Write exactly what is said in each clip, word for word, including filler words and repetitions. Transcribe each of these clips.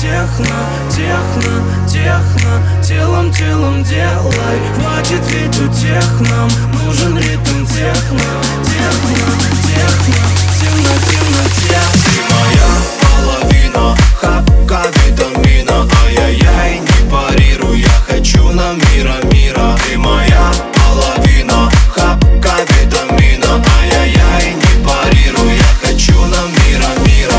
техно, техно, техно, телом, телом делай. Хватит ведь утех нам, нужен ритм техно, техно, техно, темно, темно, техно. Ты моя половина, хапка витамина, ай-яй-яй, не парируй, я хочу на мира, мира. Ты моя половина, хапка витамина, ай-яй-яй, не парируй, я хочу на мира, мира.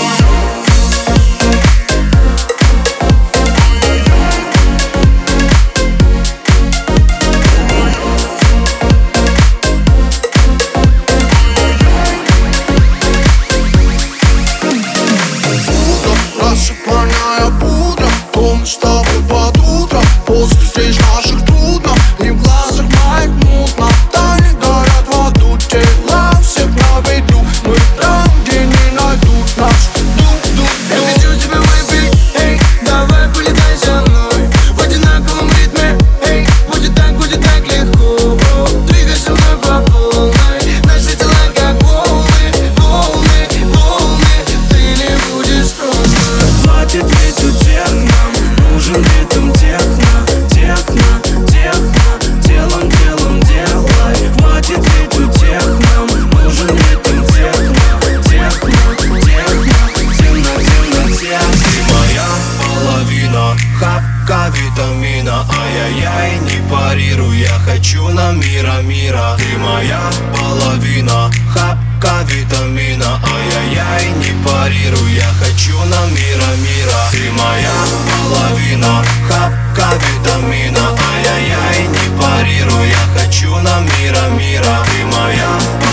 Рассыпанная пудра, помню с тобой под утро. После встреч наших трудно, и в глазах моих мутно. Тайны горят в аду, тела всех на виду. Мы там, где не найдут нас. Я хочу тебя выпить, эй, давай полетай со мной в одинаковом ритме, эй, будет так, будет так легко. Двигай со мной по полной, наши тела как волны, волны, волны. Ты не будешь просто. Хватит ведь утех нам, нужен ритм техно, техно, техно, телом, телом делай. Хватит ведь утех нам, нужен ритм техно, техно, техно, темно, темно, техно. Ты моя половина, хапка витамина, ай-яй-яй, не парируй, я хочу на мира, мира. Ты моя половина, хапка витамина, ай-яй-яй, не парируй, я хочу на мира, мира. Ты моя половина, хапка витамина, ай-яй-яй, не парируй, я хочу на мира, мира. Ты моя